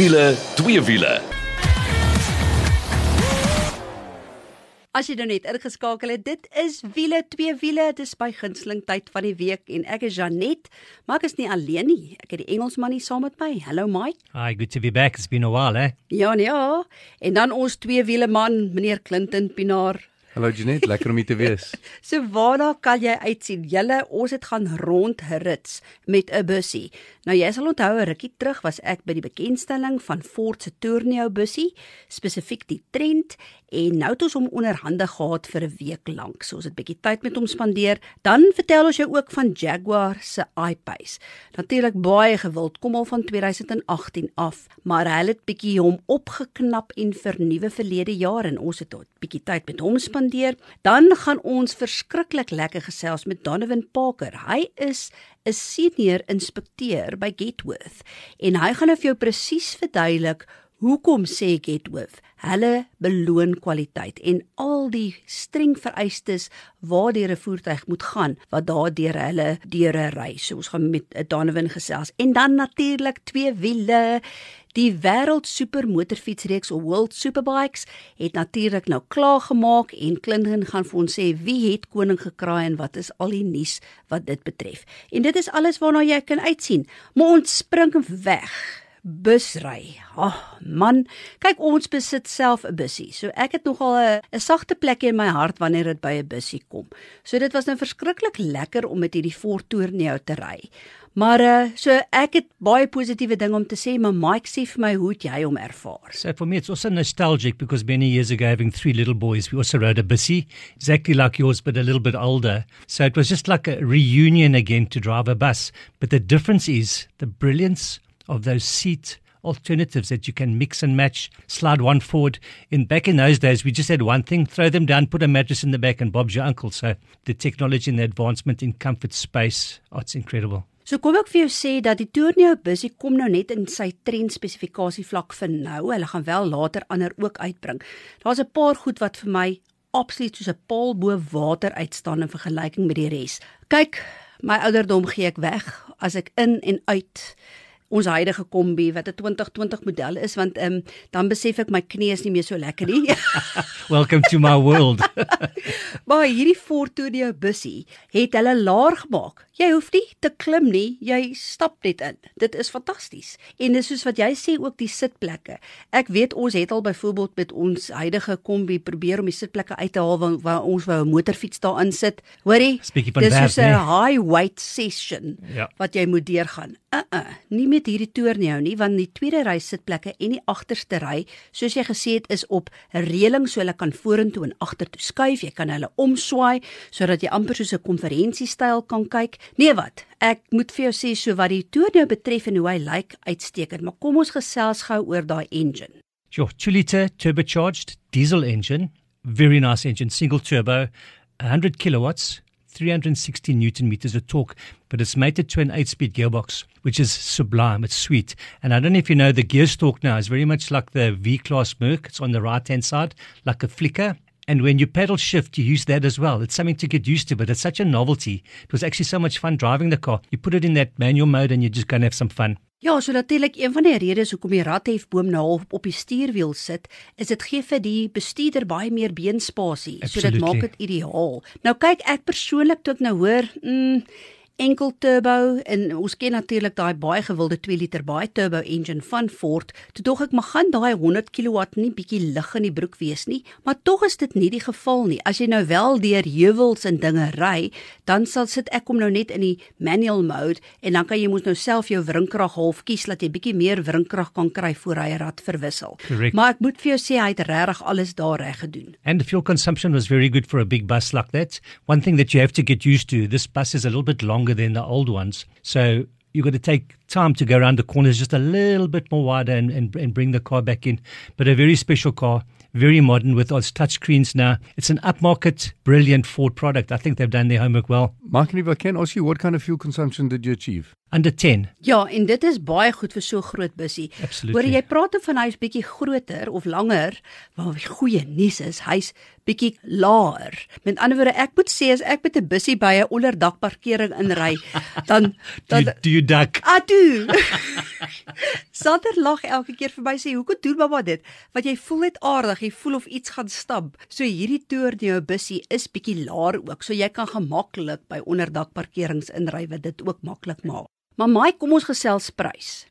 Wiele, twee wiele. As jy nou net ingeskakel het, dit is Wiele, twee wiele, dis by gunsteling tyd van die week en ek is Janet, maar ek is nie alleen nie, ek het die Engelsman hier saam met my. Hello Mike. Hi, good to be back. It's been a while, eh? Ja, en dan ons twee wiele man, meneer Clinton Pinaar. Hallo Jeanette, lekker om hier te wees. So waarna kan jy uitsien? Ons het gaan rondrits met 'n bussie. Nou jy sal onthou 'n rukkie terug was ek by die bekendstelling van Ford se Tourneo bussie, spesifiek die Trent, en nou het ons hom onderhande gehad vir 'n week lank. So ons het 'n bietjie tyd met hom spandeer. Dan vertel ons jou ook van Jaguar se I-Pace. Natuurlik baie gewild, kom al van 2018 af, maar hulle het bietjie hom opgeknap en vernuwe verlede jaar en ons het 'n bietjie tyd met hom spandeer. Dan gaan ons verskriklik lekker gesels met Donovan Parker. Hy is 'n senior inspekteur by Getworth en hy gaan nou vir jou presies verduidelik hoekom sê Getworth hulle beloon kwaliteit en al die streng vereistes waardeur 'n voertuig moet gaan wat daardeur hulle deure ry. So ons gaan met Donovan gesels en dan natuurlik twee wiele. Die wêreld supermotorfietsreeks of World Superbikes het natuurlik nou klaar gemaak en Clinton gaan vir ons sê wie het koning gekraai en wat is al die nuus wat dit betref. En dit is alles waarna jy kan uitsien. Maar ons spring weg. Busry. Man, kyk ons besit self 'n bussie. So ek het nogal 'n sagte plekkie in my hart wanneer dit by 'n bussie kom. So dit was nou verskriklik lekker om met hierdie Ford Tourneo te ry. Maar so ek het baie positiewe dinge om te sê, maar Mike sê vir my hoe het jy hom ervaar? So for me it's also nostalgic because many years ago having three little boys we also rode a bussie, exactly like yours but a little bit older. So it was just like a reunion again to drive a bus. But the difference is the brilliance of those seat alternatives that you can mix and match, slide one forward. Back in those days, we just had one thing, throw them down, put a mattress in the back and Bob's your uncle. So the technology and the advancement in comfort space, it's incredible. So kom ek vir jou sê dat die Tourneo bussie kom nou net in sy trend spesifikasie vlak vir nou. Hulle gaan wel later ander ook uitbring. Daar's 'n paar goed wat vir my absoluut soos 'n paal bo water uitstaan in vergelyking met die res. Kyk, my ouderdom gee ek weg as ek in en uit ons huidige kombi wat 'n 2020 model is, want dan besef ek my knie is nie meer so lekker nie. Welcome to my world. Maar hierdie Ford Tourneo bussie het hulle laer gemaak. Jy hoef nie te klim nie, jy stap net in. Dit is fantasties. En dis soos wat jy sê ook die sitplekke. Ek weet ons het al byvoorbeeld met ons huidige kombi probeer om die sitplekke uit te haal waar ons wou 'n motorfiets daarin sit. Hoorie? Dis soos 'n high weight session wat jy moet deurgaan. Nie met hierdie Tourneo nie, want die tweede ry sitplekke en die agterste ry, soos jy gesê het, is op 'n reëling so hulle kan vorentoe en agtertoe skuif. Jy kan hulle omswaai sodat jy amper soos 'n konferensiestyl kan kyk. Nee wat, ek moet vir jou sê so wat die Tourneo betref en hoe hy lyk uitstekend, maar kom ons gesels gou oor daai engine. Sure, 2-litre turbocharged diesel engine, very nice engine, single turbo, 100 kilowatts, 360 Newton meters of torque, but it's mated to an 8-speed gearbox, which is sublime. It's sweet. And I don't know if you know, the gear stalk now is very much like the V-Class Merc. It's on the right-hand side, like a flicker. And when you pedal shift, you use that as well. It's something to get used to, but it's such a novelty. It was actually so much fun driving the car. You put it in that manual mode and you're just going to have some fun. Ja, so natuurlik een van die redes hoekom die radhefboom nou op die stuurwiel sit, is dit gee vir die bestuurder baie meer beenspasie. So dit maak dit ideaal. Nou kyk, ek persoonlik toe ek nou hoor, enkel turbo, en ons ken natuurlik daai baie gewilde 2-liter baie turbo engine van Ford, toe dog ek, maar gaan daai 100 kilowatt nie bietjie lig in die broek wees nie, maar tog is dit nie die geval nie. As jy nou wel deur heuwels en dinge ry, dan sit ek hom nou net in die manual mode, en dan kan jy mos nou self jou wrinkrag half kies, dat jy bietjie meer wrinkrag kan kry voor hy rad verwissel. Correct. Maar ek moet vir jou sê, hy het regtig alles daar reg gedoen. And the fuel consumption was very good for a big bus like that. One thing that you have to get used to, this bus is a little bit longer than the old ones. So you've got to take time to go around the corners just a little bit more wider and bring the car back in. But a very special car, very modern with its touchscreens now. It's an upmarket, brilliant Ford product. I think they've done their homework well. Mark, if I can ask you, what kind of fuel consumption did you achieve? under 10. Ja, en dit is baie goed vir so 'n groot bussie. Absolutely. Hoor jy praat van hy's bietjie groter of langer, maar die goeie nuus is hy's bietjie laer. Met ander woorde, ek moet sê as ek met 'n bussie by 'n onderdakparkering inry, dan Do you duck? Adu. Sander lag elke keer vir my sê, "Hoekom doen mamma dit?" Want jy voel net aardig, jy voel of iets gaan stap. So hierdie toerneo bussie is bietjie laer ook, so jy kan gemaklik by onderdakparkerings inry wat dit ook maklik maak. Maar Mike, kom ons gesels prys.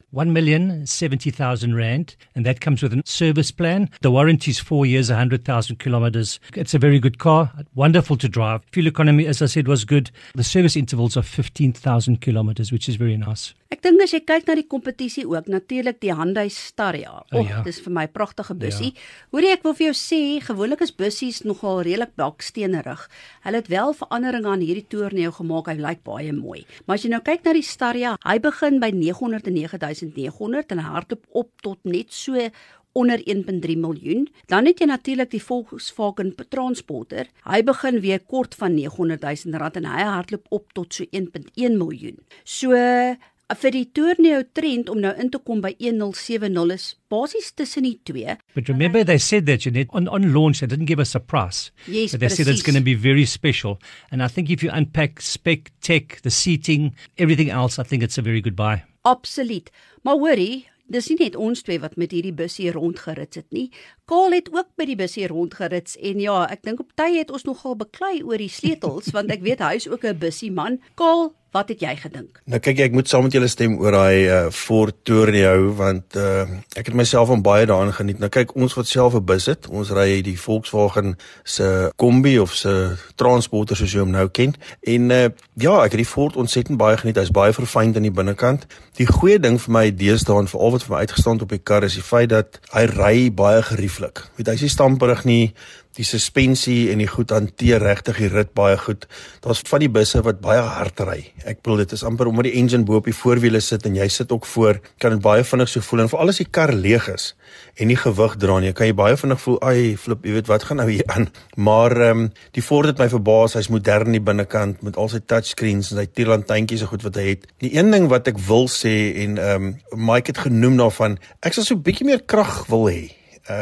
R1,70,000, and that comes with a service plan. The warranty is 4 years, 100,000 kilometers. It's a very good car, wonderful to drive. Fuel economy, as I said, was good. The service intervals are 15,000 kilometers, which is very nice. Ek dink as jy kyk na die kompetisie ook, natuurlik die Hyundai Staria. Ja. Dis vir my 'n pragtige bussie. Hoor jy, ek wil vir jou sê, gewoonlik is bussies nogal redelik baksteenerig. Hulle het wel veranderinge aan hierdie toerneo gemaak. Hy lyk baie mooi. Maar as jy nou kyk na die Staria, hy begin by 909.900 en hy hardloop op tot net so onder 1.3 miljoen. Dan het jy natuurlik die Volkswagen Transporter. Hy begin weer kort van R900,000 en hy hardloop op tot so 1.1 miljoen. So vir die toerneo trend om nou in te kom by 1070 is basies tussen die twee. But remember, they said that, Jeanette, on launch, they didn't give us a price. Yes, but they said it's precies. going to be very special. And I think if you unpack spec, tech, the seating, everything else, I think it's a very good buy. Absoluut. Maar hoorie, dis nie net ons twee wat met hierdie bussie rondgerits het nie. Kaal het ook by die bussie rondgerits en ja, ek dink op tye het ons nogal beklei oor die sleutels want ek weet hy is ook 'n bussie man. Kaal, wat het jy gedink? Nou kyk, ek moet saam met julle stem oor daai Ford Tourneo want ek het myself aan baie daarin geniet. Nou kyk, ons wat self 'n bus het, ons ry die Volkswagen se Kombi of se Transporter soos jy hom nou ken. En ja, ek het die Ford ontsettend baie geniet. Hy's baie verfyn aan die binnekant. Die goeie ding vir my deesdae en veral wat vir my uitgestaan het op die kar is die feit dat hy ry baie gerieflik. Weet hy is nie stamperig nie. Die suspensie en die goed hanteer regtig die rit baie goed. Daar's van die busse wat baie hard ry. Ek bedoel dit is amper omdat die engine bo op die voorwiele sit en jy sit ook voor, kan dit baie vinnig so voel en veral as die kar leeg is en nie gewig dra nie, kan jy baie vinnig voel, ai flip, jy weet wat gaan nou hier aan. Maar die Ford het my verbaas, hy's modern die binnekant met al sy touchscreens en sy tierlantuintjies en goed wat hy het. Die een ding wat ek wil sê en Mike het genoem daarvan, ek sal so 'n bietjie meer krag wil hê.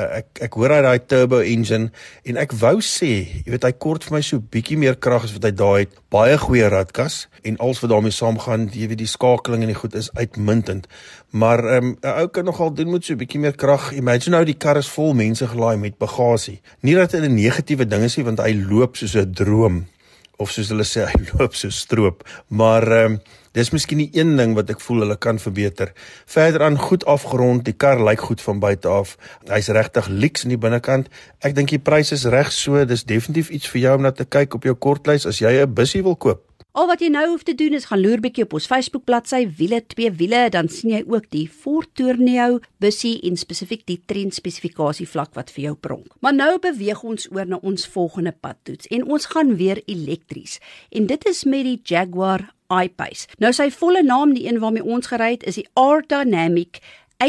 Ek hoor hy daai turbo engine en ek wou sê, jy weet hy kort vir my so bietjie meer krag as wat hy daai het. Baie goeie radkas en alles wat daarmee saamgaan, jy weet die skakeling en die goed is uitmuntend. Maar 'n ou kan nogal doen met so 'n bietjie meer krag. Imagine nou die kar is vol mense gelaai met bagasie. Nie dat dit 'n negatiewe ding is nie want hy loop soos 'n droom of soos hulle sê hy loop so stroop. Maar dis miskien die een ding wat ek voel hulle kan verbeter. Verder aan goed afgerond, die kar lyk goed van buite af. Hy's regtig lyks in die binnekant. Ek dink die prys is reg so, dis definitief iets vir jou om na te kyk op jou kortlys as jy 'n bussie wil koop. Al wat jy nou hoef te doen is gaan loer bietjie op ons Facebook bladsy Wiele 2 Wiele, dan sien jy ook die Ford Tourneo bussie en spesifiek die trend spesifikasie vlak wat vir jou pronk. Maar nou beweeg ons oor na ons volgende padtoets en ons gaan weer elektries. En dit is met die Jaguar I-Pace. Nou sy volle naam, die een waarmee ons gery het, is die R-Dynamic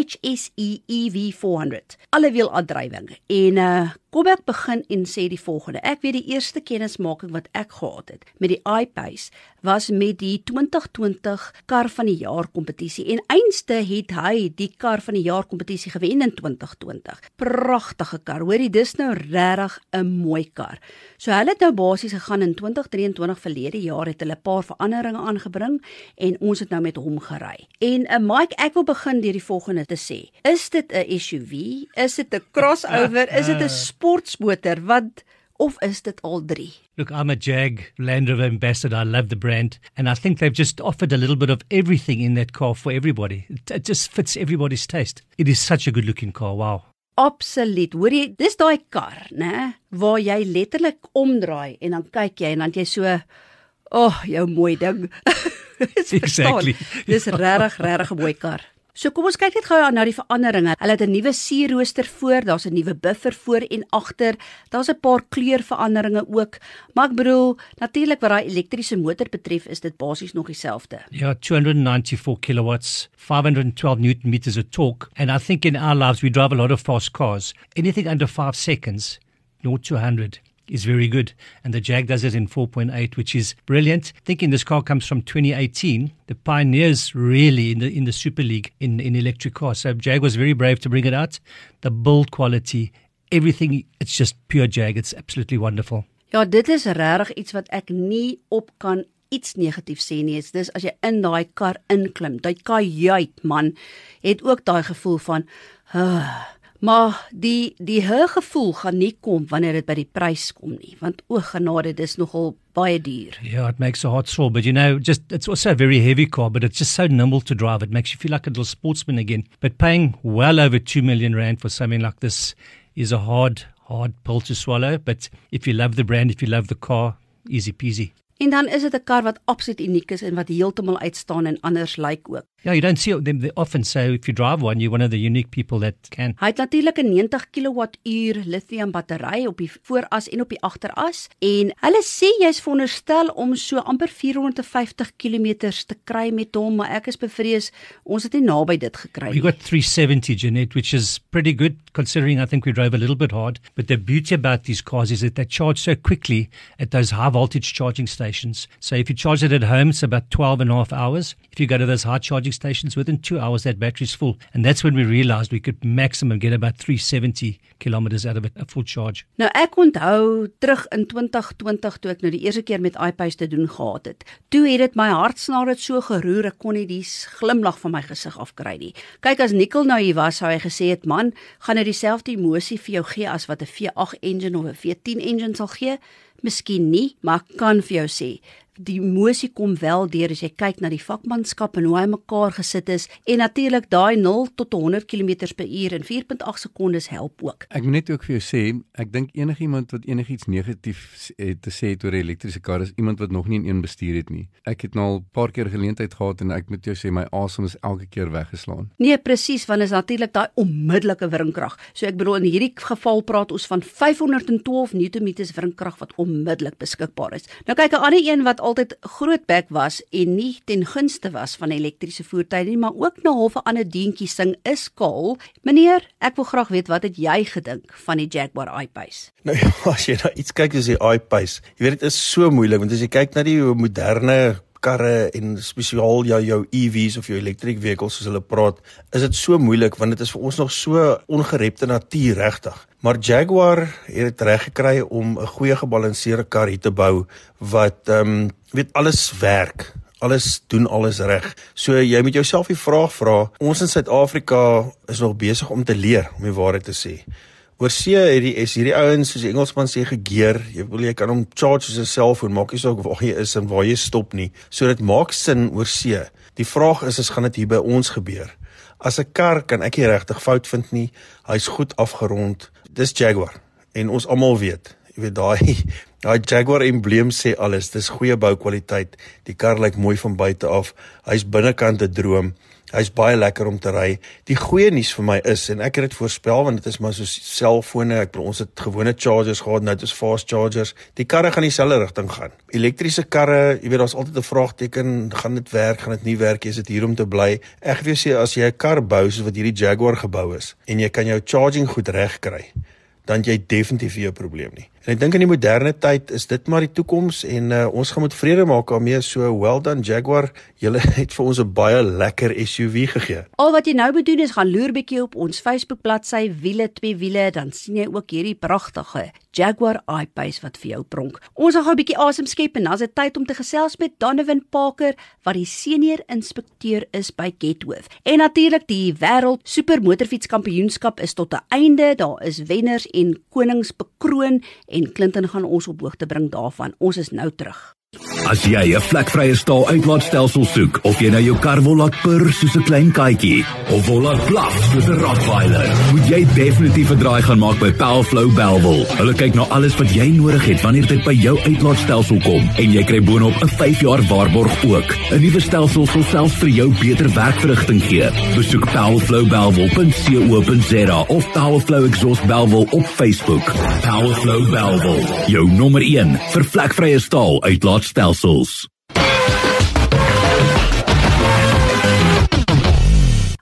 HSE EV400. Alle wiel aandrywing. En kom ek begin en sê die volgende. Ek weet die eerste kennismaking wat ek gehad het met die I-Pace was met die 2020 kar van die jaar kompetisie en einste het hy die kar van die jaar kompetisie gewen in 2020. Pragtige kar. Hoorie, dis nou regtig 'n mooi kar. So hulle het nou basies gegaan in 2023 verlede jaar het hulle 'n paar veranderinge aangebring en ons het nou met hom gery. En Mike, ek wil begin deur die volgende te sê. Is dit 'n SUV? Is dit 'n crossover? Is dit 'n sportsmotor? Of is dit al drie? Look, I'm a Jag Land Rover ambassador. I love the brand. And I think they've just offered a little bit of everything in that car for everybody. It just fits everybody's taste. It is such a good looking car. Wow. Absoluut. Hoor jy, dis daai kar, né, waar jy letterlik omdraai en dan kyk jy en dan jy so, jou mooi ding. Exactly. Dis regtig 'n mooi kar. So kom ons kyk net gou na die veranderinge. Hulle het 'n nuwe sierrooster voor, daar's 'n nuwe buffer voor en agter. Daar's 'n paar kleurveranderinge ook. Maar ek bedoel, natuurlik wat daai elektriese motor betref, is dit basies nog dieselfde. Yeah, 294 kilowatts, 512 Newton meters of torque. And I think in our lives, we drive a lot of fast cars. Anything under 5 seconds, 0 to 100, is very good. And the Jag does it in 4.8, which is brilliant. Thinking this car comes from 2018, the pioneers really in the Super League in electric cars. So Jag was very brave to bring it out. The build quality, everything, it's just pure Jag. It's absolutely wonderful. Ja, dit is regtig iets wat ek nie op kan iets negatief sê nie. Dis as jy in daai kar inklim, daai kajuit man, het ook daai gevoel van maar die gevoel gaan nie kom wanneer dit by die prys kom nie, want o genade, dis nogal baie duur. Yeah, it makes a heart sore, but it's also a very heavy car, but it's just so nimble to drive. It makes you feel like a little sportsman again. But paying well over 2 million rand for something like this is a hard pill to swallow. But if you love the brand, if you love the car, easy peasy. En dan is dit 'n kar wat absoluut uniek is en wat heeltemal uitstaan en anders lyk ook. Yeah, you don't see them often, so if you drive one, you're one of the unique people that can. Hy het natuurlik 'n 90 kWh lithium battery op die vooras en op die agteras en hulle sê jy's veronderstel om so amper 450 km te kry met hom, maar ek is bevrees ons het nie naby dit gekry We nie. got 370, Jeanette, which is pretty good considering I think we drove a little bit hard. But the beauty about these cars is that they charge so quickly at those high voltage charging stations. So if you charge it at home, it's about 12.5 hours. If you go to those high charging stations, within 2 hours that battery's full. And that's when we realized we could maximum get about 370 kilometers out of it, a full charge. Nou ek onthou terug in 2020 toe ek nou die eerste keer met iPace te doen gehad het. Toe het dit my hartsnare so geroer, ek kon nie die glimlag van my gesig afkry nie. Kyk, as Nicole nou hier was, sou hy gesê het, man, gaan hy dieselfde emosie vir jou gee as wat 'n V8 engine of 'n V10 engine sal gee? Miskien nie, maar ek kan vir jou sê, die emosie kom wel deur as jy kyk na die vakmanskap en hoe hy mekaar gesit is en natuurlik daai 0 tot 100 km/h in 4.8 sekondes help ook. Ek moet net ook vir jou sê, ek dink enigiemand wat enigiets negatief te sê het oor 'n elektriese kar is iemand wat nog nie in een bestuur het nie. Ek het nou al 'n paar keer geleentheid gehad en ek moet jou sê my asem is elke keer weggeslaan. Nee, presies, want is natuurlik daai onmiddellike wringkrag. So ek bedoel in hierdie geval praat ons van 512 Nm wringkrag wat onmiddellik beskikbaar is. Nou kyk 'n ander een wat altyd groot bek was en nie ten gunste was van elektriese voertuie nie, maar ook na half 'n ander deentjie sing is Kaal. Meneer, ek wil graag weet wat het jy gedink van die Jaguar I-Pace? Nou ja, as jy na iets kyk as die I-Pace, jy weet dit is so moeilik want as jy kyk na die moderne karre en spesiaal jou EV's of jou electric vehicles soos hulle praat, is dit so moeilik want dit is vir ons nog so ongerepte natuur regtig. Maar Jaguar het dit reg gekry om 'n goeie gebalanseerde kar hier te bou wat weet alles werk. Alles doen alles reg. So jy moet jouself die vraag vra, ons in Suid-Afrika is nog besig om te leer, om die waarheid te sê. Oor see is hierdie ouens, soos die Engelsman sê, gegeer. Jy kan hom charge soos 'n selfoon, maak nie saak waar jy is en waar jy stop nie. So dit maak sin oor see. Die vraag is gaan dit hier by ons gebeur? As 'n kar kan ek nie regtig fout vind nie. Hy's goed afgerond. Dis Jaguar. En ons almal weet, jy weet daai Jaguar embleem sê alles. Dis goeie boukwaliteit. Die kar lyk mooi van buite af. Hy's binnekant 'n droom. Hy's baie lekker om te ry. Die goeie nuus vir my is, en ek het dit voorspel want dit is maar soos selfone, ek bedoel ons het gewone chargers gehad, nou dit is fast chargers. Die karre gaan dieselfde rigting gaan. Elektriese karre, jy weet daar's altyd 'n vraagteken, gaan dit werk, gaan dit nie werk, is dit hier om te bly? Ek wil sê as jy 'n kar bou soos wat hierdie Jaguar gebou is en jy kan jou charging goed reg kry, dan jy definitief nie 'n probleem nie. En ek dink in die moderne tyd is dit maar die toekoms en ons gaan moet vrede maak daarmee. So well done Jaguar, julle het vir ons 'n baie lekker SUV gegee. Al wat jy nou moet doen is gaan loer bietjie op ons Facebook bladsy Wiele 2 Wiele, dan sien jy ook hierdie pragtige Jaguar I-Pace wat vir jou pronk. Ons gaan gou 'n bietjie asem skep en dan is dit tyd om te gesels met Donovan Parker wat die senior inspekteur is by Getworth. En natuurlik die wêreld supermotorfietskampioenskap is tot 'n einde. Daar is wenners en konings bekroon en Clinton gaan ons op hoogte bring daarvan. Ons is nou terug. As jy 'n vlekvrye staal uitlaatstelsel soek, of jy nou jou kar wil laat purr soos 'n klein katjie, of wil laat blaf soos 'n Rottweiler, moet jy definitief 'n draai gaan maak by Powerflow Bellville. Hulle kyk na alles wat jy nodig het wanneer dit by jou uitlaatstelsel kom, en jy kry boonop 'n 5 jaar waarborg ook. 'n Nuwe stelsel sal selfs vir jou beter werkverrigting gee. Besoek powerflowbellville.co.za of Powerflow Exhaust Bellville op Facebook. Powerflow Bellville, jou nommer 1 vir vlekvrye staal uitlaatstelsels.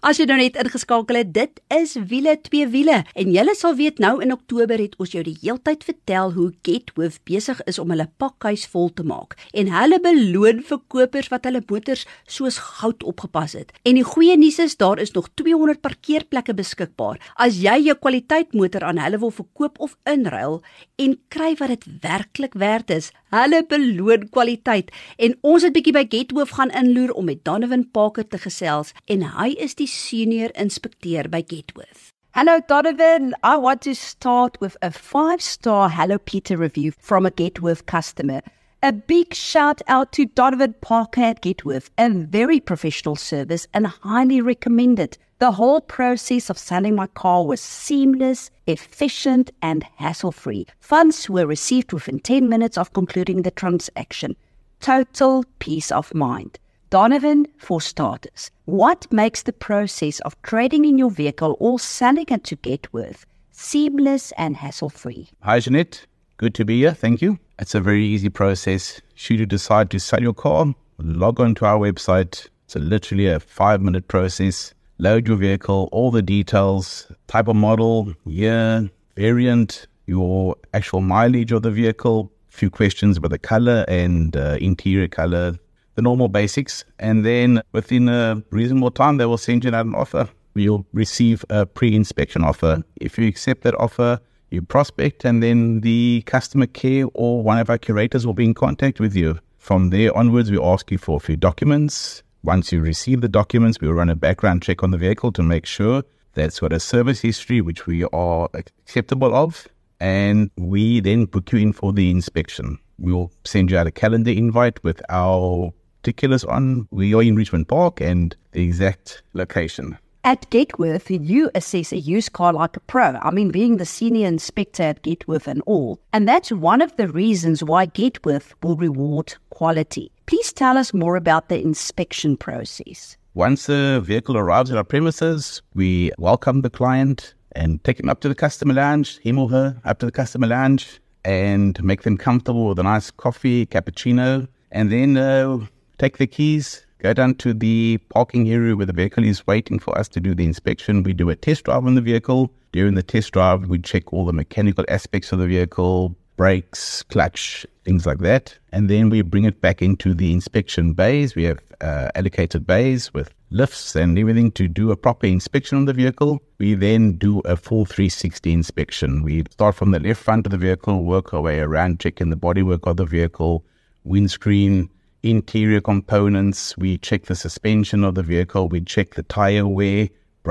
As jy nou net ingeskakel het, dit is Wiele 2 Wiele. En julle sal weet nou in Oktober het ons jou die heeltyd vertel hoe Getworth besig is om hulle pakhuis vol te maak. En hulle beloon verkopers wat hulle motors soos goud opgepas het. En die goeie nuus is, daar is nog 200 parkeerplekke beskikbaar. As jy jou kwaliteitmotor aan hulle wil verkoop of inruil en kry wat dit werklik werd is, hulle beloon kwaliteit. En ons het bietjie by Getworth gaan inloer om met Donovan Parker te gesels en hy is die senior inspekteur by Getworth. Hello, Donovan. I want to start with a 5-star Hello Peter review from a Getworth customer. A big shout out to Donovan Parker at Getworth, a very professional service and highly recommended. The whole process of selling my car was seamless, efficient and hassle-free. Funds were received within 10 minutes of concluding the transaction. Total peace of mind. Donovan, for starters, what makes the process of trading in your vehicle or selling it to Getworth seamless and hassle-free? Hi, Jeanette. Good to be here. Thank you. It's a very easy process. Should you decide to sell your car, log on to our website. It's literally a 5-minute process. Load your vehicle, all the details, type of model, year, variant, your actual mileage of the vehicle, a few questions about the color and interior color, the normal basics. And then within a reasonable time, they will send you out an offer. You'll receive a pre-inspection offer. If you accept that offer, you prospect, and then the customer care or one of our curators will be in contact with you. From there onwards, we ask you for a few documents. Once you receive the documents, we'll run a background check on the vehicle to make sure that's got a service history, which we are acceptable of. And we then book you in for the inspection. We'll send you out a calendar invite with our particulars on. We are in Richmond Park and the exact location. At Getworth, you assess a used car like a pro. I mean, being the senior inspector at Getworth and all. And that's one of the reasons why Getworth will reward quality. Please tell us more about the inspection process. Once the vehicle arrives at our premises, we welcome the client and take him up to the customer lounge, him or her up to the customer lounge, and make them comfortable with a nice coffee, cappuccino, and then take the keys, go down to the parking area where the vehicle is waiting for us to do the inspection. We do a test drive on the vehicle. During the test drive, we check all the mechanical aspects of the vehicle, brakes, clutch, things like that. And then we bring it back into the inspection bays. We have allocated bays with lifts and everything to do a proper inspection on the vehicle. We then do a full 360 inspection. We start from the left front of the vehicle, work our way around, checking the bodywork of the vehicle, windscreen, interior components. We check the suspension of the vehicle. We check the tire wear,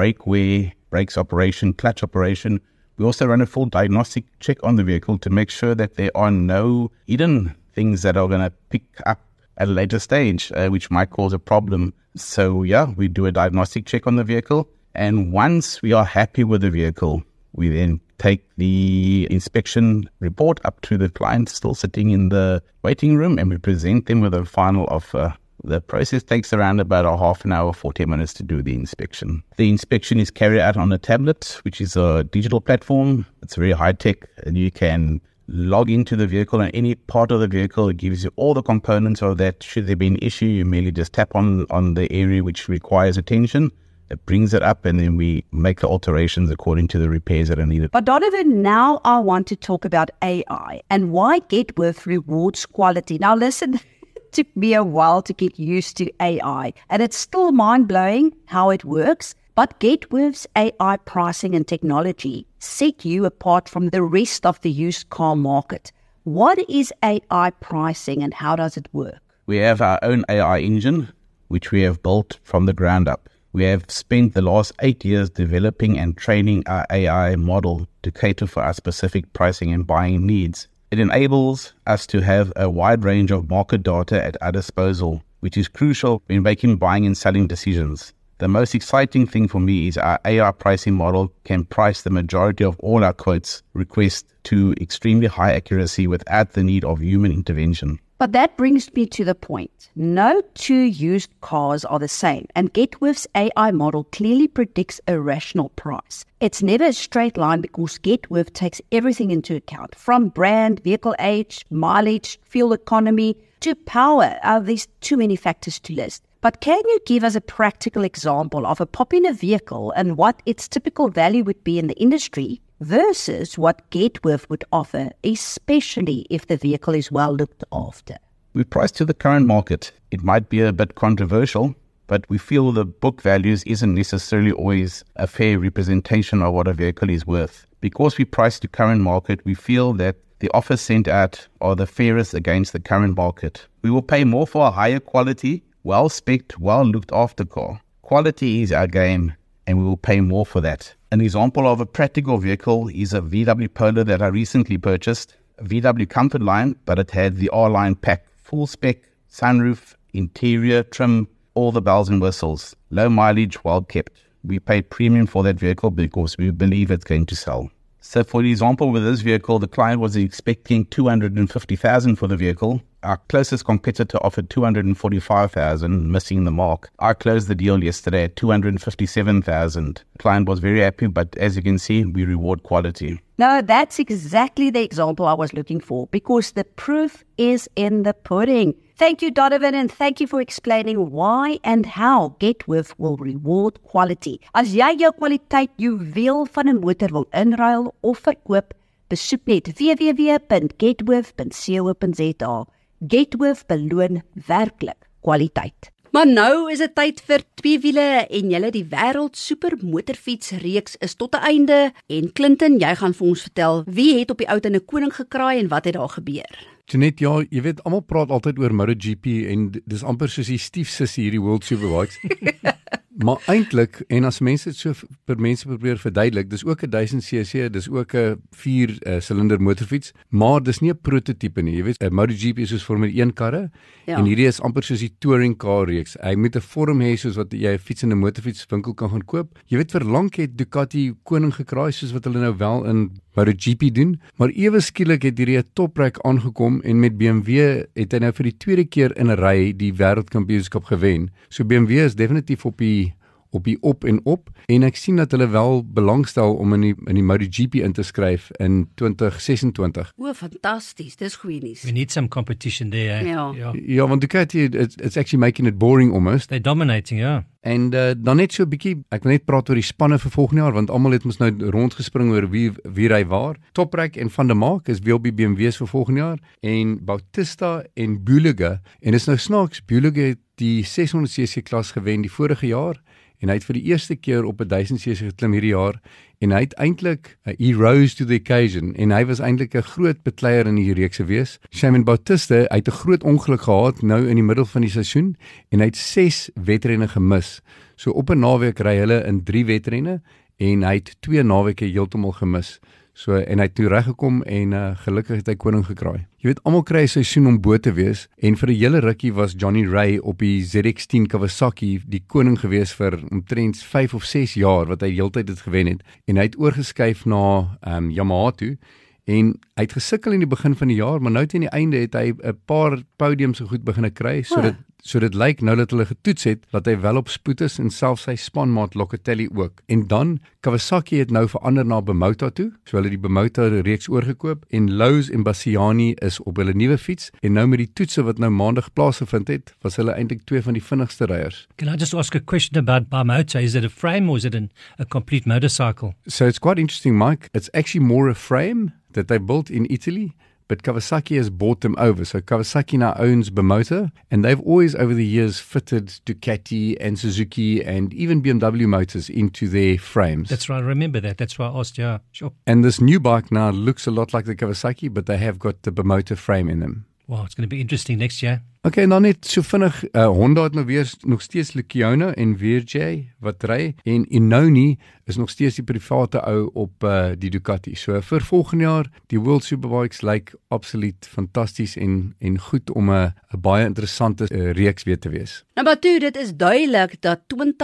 brakes operation, clutch operation. We also run a full diagnostic check on the vehicle to make sure that there are no hidden things that are going to pick up at a later stage, which might cause a problem. So yeah, we do a diagnostic check on the vehicle. And once we are happy with the vehicle, we then take the inspection report up to the client still sitting in the waiting room, and we present them with a final offer. The process takes around about a half an hour, 40 minutes to do the inspection. The inspection is carried out on a tablet, which is a digital platform. It's very high tech, and you can log into the vehicle and any part of the vehicle. It gives you all the components of that. Should there be an issue, you merely just tap on the area which requires attention. It brings it up, and then we make the alterations according to the repairs that are needed. But Donovan, now I want to talk about AI and why Getworth rewards quality. Now listen, it took me a while to get used to AI, and it's still mind-blowing how it works. But Getworth's AI pricing and technology set you apart from the rest of the used car market. What is AI pricing and how does it work? We have our own AI engine, which we have built from the ground up. We have spent the last 8 years developing and training our AI model to cater for our specific pricing and buying needs. It enables us to have a wide range of market data at our disposal, which is crucial when making buying and selling decisions. The most exciting thing for me is our AI pricing model can price the majority of all our quotes requests to extremely high accuracy without the need of human intervention. But that brings me to the point. No two used cars are the same, and Getworth's AI model clearly predicts a rational price. It's never a straight line because Getworth takes everything into account, from brand, vehicle age, mileage, fuel economy, to power. There's too many factors to list. But can you give us a practical example of a popular vehicle and what its typical value would be in the industry versus what Getworth would offer, especially if the vehicle is well looked after? We price to the current market. It might be a bit controversial, but we feel the book values isn't necessarily always a fair representation of what a vehicle is worth. Because we price to current market, we feel that the offers sent out are the fairest against the current market. We will pay more for a higher quality, well-spec'd, well-looked-after car. Quality is our game, and we will pay more for that. An example of a practical vehicle is a VW Polo that I recently purchased, a VW Comfort Line, but it had the R-Line pack, full spec, sunroof, interior, trim, all the bells and whistles, low mileage, well kept. We paid premium for that vehicle because we believe it's going to sell. So for example, with this vehicle, the client was expecting 250,000 for the vehicle. Our closest competitor offered 245,000, missing the mark. I closed the deal yesterday at 257,000. The client was very happy, but as you can see, we reward quality. No, that's exactly the example I was looking for, because the proof is in the pudding. Thank you, Donovan, and thank you for explaining why and how Getworth will reward quality. As jy jou kwaliteit juweel van 'n motor wil inruil of verkoop, besoek net www.getworth.co.za. Getworth beloon werklik kwaliteit. Maar nou is dit tyd vir twee wiele en julle die wêreld super motorfiets reeks is tot 'n einde en Clinton, jy gaan vir ons vertel wie het op die oud in 'n koning gekraai en wat het daar gebeur. Jeanette, ja, jy weet, almal praat altyd oor MotoGP en dis amper soos die stiefsussie hierdie World Superbikes. Maar eintlik, en as mense dit so per mense probeer verduidelik, dis ook 'n 1000cc, dis ook 'n 4-silinder motorfiets, maar dis nie 'n prototipe nie. Jy weet, 'n MotoGP is soos Formule 1 karre, en hierdie is amper soos die touring car reeks. Hy moet 'n vorm hê soos wat jy 'n fiets in 'n motorfietswinkel kan gaan koop. Jy weet, vir lank het Ducati koning gekraai soos wat hulle nou wel in MotoGP doen, maar ewe skielik het hierdie 'n toprek aangekom en met BMW het hy nou vir die tweede keer in 'n ry die wêreldkampioenskap gewen. So BMW is definitief op die op en op, en ek sien dat hulle wel belangstel om in die MotoGP in te skryf in 2026. O, fantasties, dis goeie nuus. We need some competition there. Ja, want Ducati, it's actually making it boring almost. They're dominating, ja. En dan net so 'n bietjie, ek wil net praat oor die spanne vir volgende jaar, want almal het mos nou rondgespring oor wie ry waar. Toprak en Van der Mark is weer by BMW's vir volgende jaar, en Bautista en Bulega, en is nou snaaks, Bulega het die 600cc klas gewen die vorige jaar, en hy het vir die eerste keer op 'n 1000cc geklim hierdie jaar, en hy het eintlik, he rose to the occasion, en hy was eintlik 'n groot bekleier in die reeks gewees. Shimon Bautista, hy het 'n groot ongeluk gehad nou in die middel van die seisoen, en hy het 6 wedrenne gemis. So op 'n naweek ry hulle in 3 wedrenne, en hy het 2 naweke heeltemal gemis. So, en hy het toe reggekom en gelukkig het hy koning gekraai. Jy weet, almal kry 'n seisoen om bo te wees, en vir 'n hele rukkie was Johnny Ray op die ZX-10 Kawasaki die koning gewees vir omtrent 5 of 6 jaar wat hy heeltyd dit gewen het, en hy het oorgeskuif na Yamaha toe, en hy het gesukkel in die begin van die jaar, maar nou teen die einde het hy 'n paar podiums so goed begin kry, so dit lyk nou dat hulle getoets het dat hy wel op spoed is, en selfs sy spanmaat Locatelli ook. En dan Kawasaki het nou verander na Bimota toe, so hulle die Bimota reeks oorgekoop, en Lowe's en Bassiani is op hulle nuwe fiets, en nou met die toetse wat nou maandag plaasgevind het, was hulle eintlik 2 van die vinnigste ryers. Can I just ask a question about Bimota? Is it a frame or is it a complete motorcycle? So it's quite interesting, Mike. It's actually more a frame that they built in Italy, but Kawasaki has bought them over. So Kawasaki now owns Bimota, and they've always over the years fitted Ducati and Suzuki and even BMW motors into their frames. That's right, I remember that. That's why I asked, yeah, sure. And this new bike now looks a lot like the Kawasaki, but they have got the Bimota frame in them. Wow, it's going to be interesting next year. Okay, en dan net so vinnig, Honda het nou weer nog steeds Luciano en Virgey wat ry, en Inoni is nog steeds die private ou op die Ducati. So vir volgende jaar, die World Superbikes lyk absoluut fantasties en goed om 'n baie interessante reeks weer te wees. Nou maar toe, dit is duidelik dat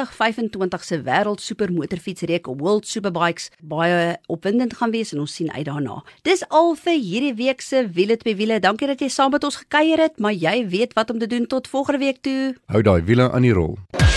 2025 se wêreld supermotorfietsreek World Superbikes baie opwindend gaan wees, en ons sien uit daarna. Dis al vir hierdie week se Wiele twee wiele. Dankie dat jy saam met ons gekuier het, maar jy weet wat om te doen tot volgende week toe. Hou daai wiele aan die rol.